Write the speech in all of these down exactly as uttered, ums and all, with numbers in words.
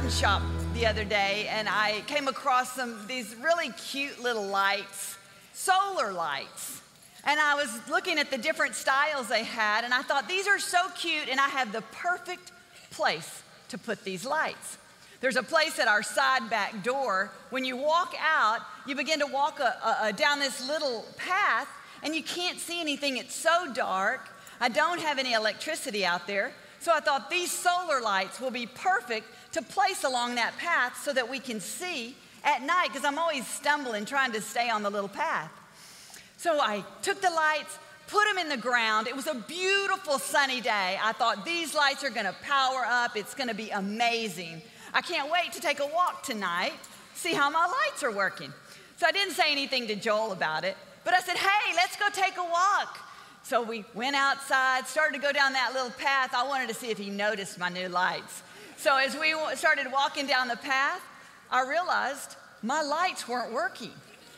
garden shop the other day, and I came across some these really cute little lights, solar lights. And I was looking at the different styles they had, and I thought, these are so cute, and I have the perfect place to put these lights. There's a place at our side back door. When you walk out, you begin to walk a, a, a, down this little path, and you can't see anything. It's so dark. I don't have any electricity out there. So I thought these solar lights will be perfect to place along that path so that we can see at night, because I'm always stumbling trying to stay on the little path. So I took the lights, put them in the ground. It was a beautiful sunny day. I thought these lights are gonna power up. It's gonna be amazing. I can't wait to take a walk tonight, see how my lights are working. So I didn't say anything to Joel about it, but I said, hey, let's go take a walk. So we went outside, started to go down that little path. I wanted to see if he noticed my new lights. So as we started walking down the path, I realized my lights weren't working.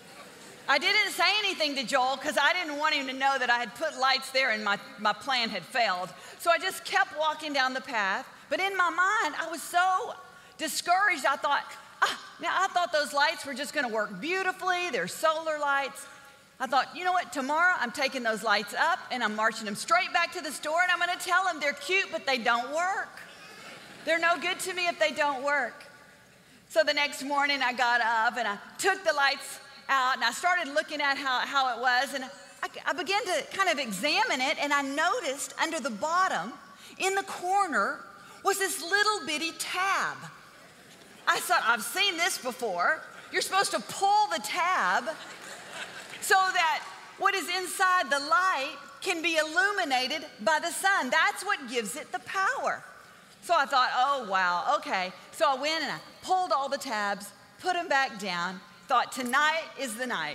I didn't say anything to Joel because I didn't want him to know that I had put lights there and my, my plan had failed. So I just kept walking down the path. But in my mind, I was so discouraged. I thought, ah, now I thought those lights were just going to work beautifully. They're solar lights. I thought, you know what, tomorrow I'm taking those lights up and I'm marching them straight back to the store, and I'm going to tell them they're cute, but they don't work. They're no good to me if they don't work. So the next morning I got up and I took the lights out and I started looking at how, how it was, and I, I began to kind of examine it, and I noticed under the bottom in the corner was this little bitty tab. I thought, I've seen this before. You're supposed to pull the tab so that what is inside the light can be illuminated by the sun. That's what gives it the power. So I thought, oh, wow, okay. So I went and I pulled all the tabs, put them back down, thought tonight is the night.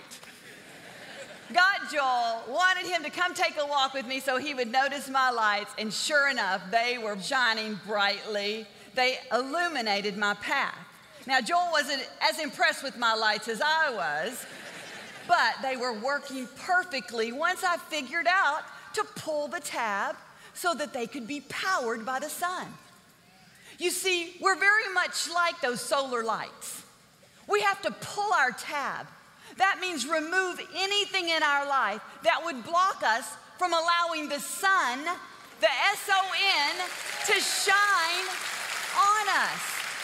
Got Joel, wanted him to come take a walk with me so he would notice my lights, and sure enough, they were shining brightly. They illuminated my path. Now, Joel wasn't as impressed with my lights as I was, but they were working perfectly once I figured out to pull the tab so that they could be powered by the sun. You see, we're very much like those solar lights. We have to pull our tab. That means remove anything in our life that would block us from allowing the sun, the S O N, to shine on us.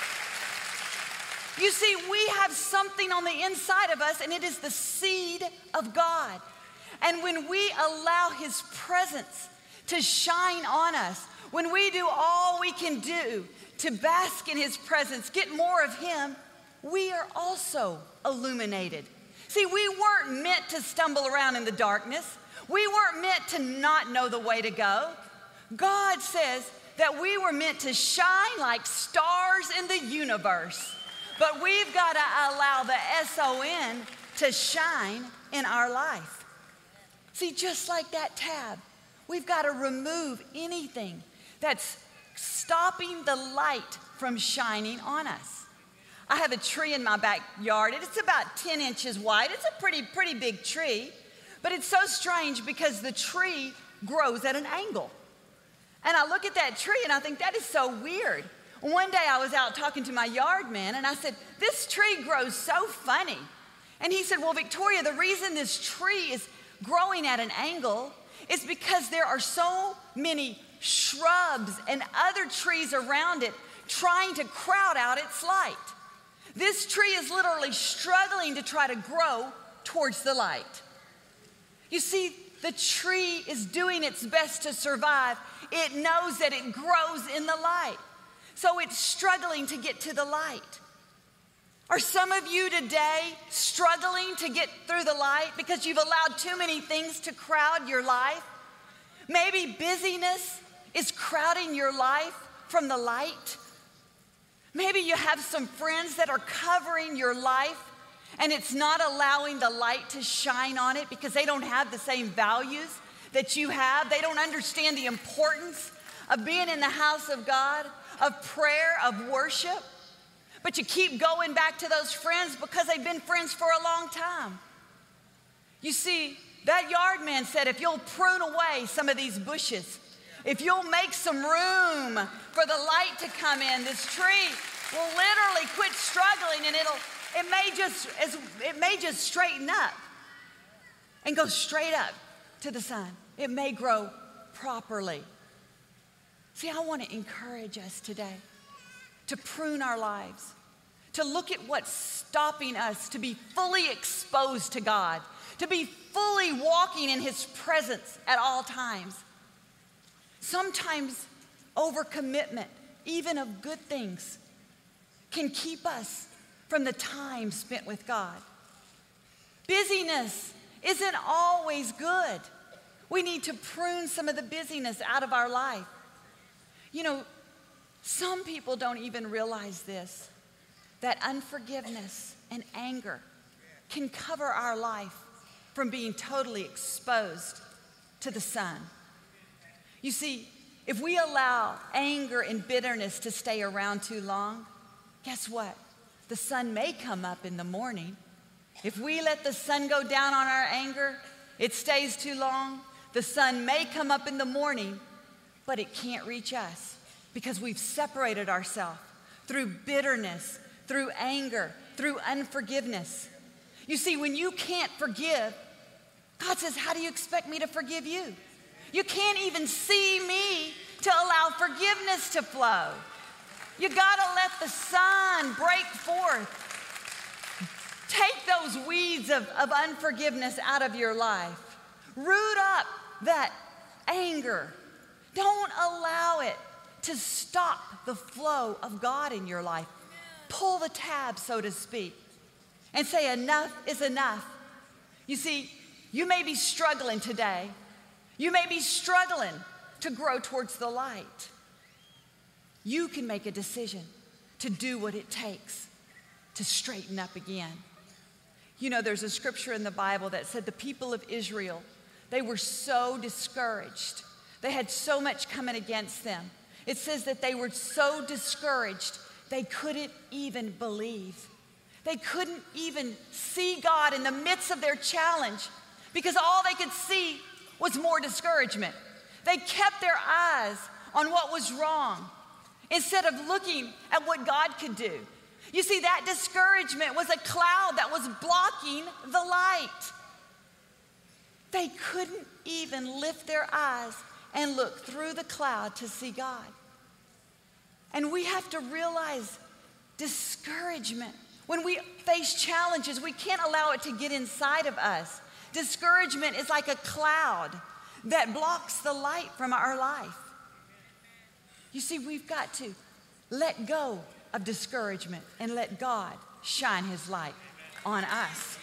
You see, we have something on the inside of us, and it is the seed of God. And when we allow His presence to shine on us, when we do all we can do to bask in His presence, get more of Him, we are also illuminated. See, we weren't meant to stumble around in the darkness. We weren't meant to not know the way to go. God says that we were meant to shine like stars in the universe. But we've got to allow the S O N to shine in our life. See, just like that tab, we've got to remove anything that's stopping the light from shining on us. I have a tree in my backyard. It's about ten inches wide. It's a pretty, pretty big tree, but it's so strange because the tree grows at an angle. And I look at that tree and I think, that is so weird. One day I was out talking to my yard man and I said, this tree grows so funny. And he said, well, Victoria, the reason this tree is growing at an angle is because there are so many shrubs and other trees around it trying to crowd out its light. This tree is literally struggling to try to grow towards the light. You see, the tree is doing its best to survive. It knows that it grows in the light, so it's struggling to get to the light. Are some of you today struggling to get through the light because you've allowed too many things to crowd your life? Maybe busyness is crowding your life from the light. Maybe you have some friends that are covering your life and it's not allowing the light to shine on it because they don't have the same values that you have. They don't understand the importance of being in the house of God, of prayer, of worship. But you keep going back to those friends because they've been friends for a long time. You see, that yard man said, if you'll prune away some of these bushes, if you'll make some room for the light to come in, this tree will literally quit struggling, and it'll, it may just, it may just straighten up and go straight up to the sun. It may grow properly. See, I want to encourage us today to prune our lives, to look at what's stopping us to be fully exposed to God, to be fully walking in His presence at all times. Sometimes overcommitment, even of good things, can keep us from the time spent with God. Busyness isn't always good. We need to prune some of the busyness out of our life. You know, some people don't even realize this, that unforgiveness and anger can cover our life from being totally exposed to the sun. You see, if we allow anger and bitterness to stay around too long, guess what? The sun may come up in the morning. If we let the sun go down on our anger, it stays too long. The sun may come up in the morning, but it can't reach us because we've separated ourselves through bitterness, through anger, through unforgiveness. You see, when you can't forgive, God says, how do you expect me to forgive you? You can't even see me to allow forgiveness to flow. You gotta let the sun break forth. Take those weeds of, of unforgiveness out of your life. Root up that anger. Don't allow it to stop the flow of God in your life. Pull the tab, so to speak, and say enough is enough. You see, you may be struggling today. You may be struggling to grow towards the light. You can make a decision to do what it takes to straighten up again. You know, there's a scripture in the Bible that said the people of Israel, they were so discouraged. They had so much coming against them. It says that they were so discouraged, they couldn't even believe. They couldn't even see God in the midst of their challenge because all they could see was more discouragement. They kept their eyes on what was wrong instead of looking at what God could do. You see, that discouragement was a cloud that was blocking the light. They couldn't even lift their eyes and look through the cloud to see God. And we have to realize discouragement. When we face challenges, we can't allow it to get inside of us. Discouragement is like a cloud that blocks the light from our life. You see, we've got to let go of discouragement and let God shine His light on us.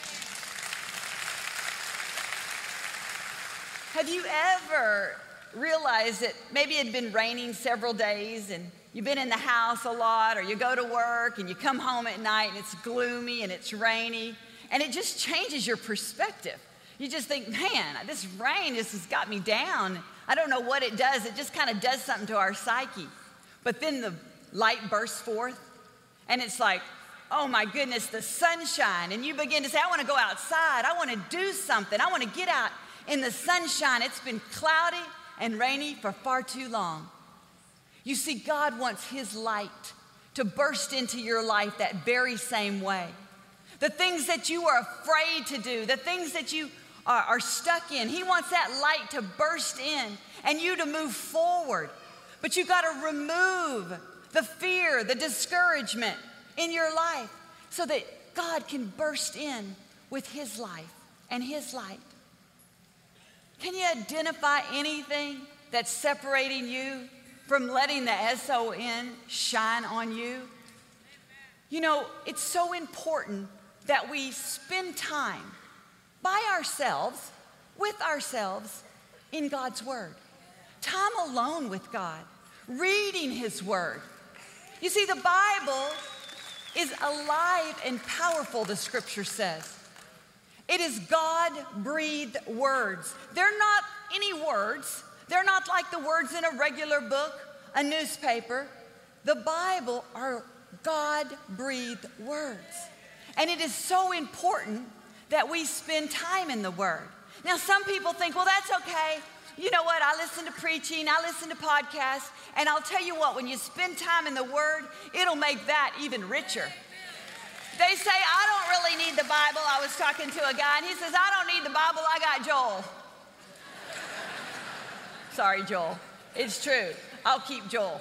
Have you ever realized that maybe it had been raining several days and you've been in the house a lot, or you go to work and you come home at night and it's gloomy and it's rainy, and it just changes your perspective. You just think, man, this rain just has got me down. I don't know what it does. It just kind of does something to our psyche. But then the light bursts forth and it's like, oh my goodness, the sunshine. And you begin to say, I want to go outside. I want to do something. I want to get out in the sunshine. It's been cloudy and rainy for far too long. You see, God wants His light to burst into your life that very same way. The things that you are afraid to do, the things that you are, are stuck in, He wants that light to burst in and you to move forward. But you got to remove the fear, the discouragement in your life so that God can burst in with His life and His light. Can you identify anything that's separating you from letting the S O N shine on you? You know, it's so important that we spend time by ourselves, with ourselves, in God's Word. Time alone with God, reading His Word. You see, the Bible is alive and powerful, the Scripture says. It is God-breathed words. They're not any words. They're not like the words in a regular book, a newspaper. The Bible are God-breathed words. And it is so important that we spend time in the Word. Now, some people think, well, that's okay. you know what? I listen to preaching, I listen to podcasts, and I'll tell you what, when you spend time in the Word, it'll make that even richer. They say, I don't really need the Bible. I was talking to a guy, and he says, I don't need the Bible, I got Joel. Sorry, Joel. It's true. I'll keep Joel.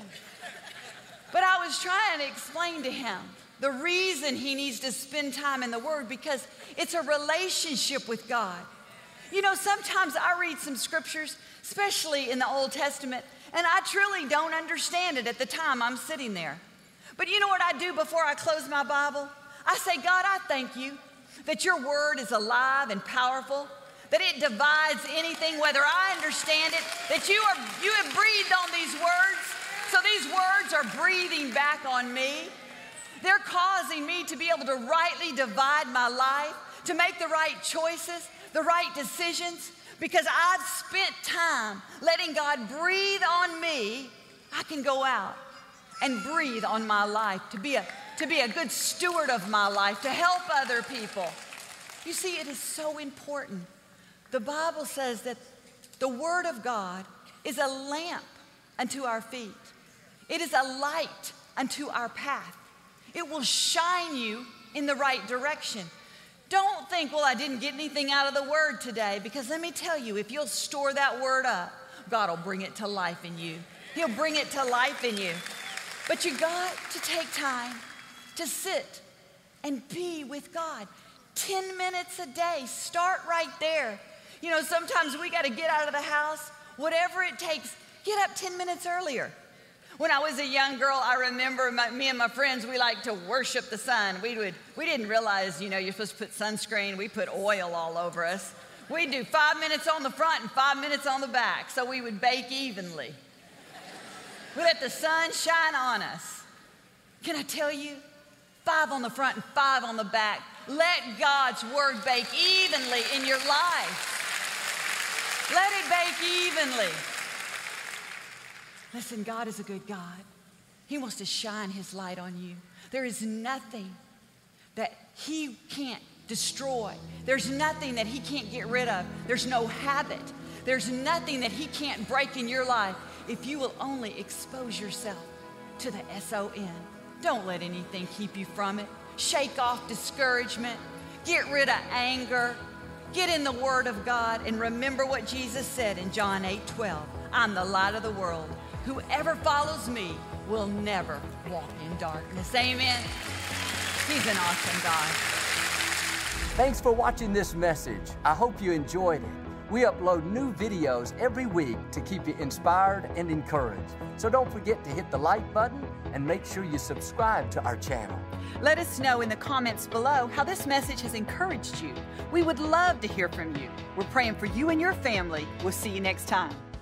But I was trying to explain to him the reason he needs to spend time in the Word, because it's a relationship with God. You know, sometimes I read some scriptures, especially in the Old Testament, and I truly don't understand it at the time I'm sitting there. But you know what I do before I close my Bible? I say, God, I thank you that your Word is alive and powerful, that it divides anything, whether I understand it, that you are you have breathed on these words, so these words are breathing back on me. They're causing me to be able to rightly divide my life, to make the right choices, the right decisions, because I've spent time letting God breathe on me. I can go out and breathe on my life, to be a, to be a good steward of my life, to help other people. You see, it is so important. The Bible says that the Word of God is a lamp unto our feet. It is a light unto our path. It will shine you in the right direction. Don't think, well, I didn't get anything out of the Word today, because let me tell you, if you'll store that Word up, God will bring it to life in you. He'll bring it to life in you. But you got to take time to sit and be with God. Ten minutes a day, start right there. You know, sometimes we got to get out of the house, whatever it takes, get up ten minutes earlier. When I was a young girl, I remember my, me and my friends, we liked to worship the sun. We would, we didn't realize, you know, you're supposed to put sunscreen. We put oil all over us. We'd do five minutes on the front and five minutes on the back, so we would bake evenly. We let the sun shine on us. Can I tell you? Five on the front and five on the back. Let God's Word bake evenly in your life. Let it bake evenly. Listen, God is a good God. He wants to shine His light on you. There is nothing that He can't destroy. There's nothing that He can't get rid of. There's no habit. There's nothing that He can't break in your life if you will only expose yourself to the S O N. Don't let anything keep you from it. Shake off discouragement. Get rid of anger. Get in the Word of God and remember what Jesus said in John eight twelve. I'm the light of the world. Whoever follows me will never walk in darkness. Amen. He's an awesome God. Thanks for watching this message. I hope you enjoyed it. We upload new videos every week to keep you inspired and encouraged. So don't forget to hit the like button and make sure you subscribe to our channel. Let us know in the comments below how this message has encouraged you. We would love to hear from you. We're praying for you and your family. We'll see you next time.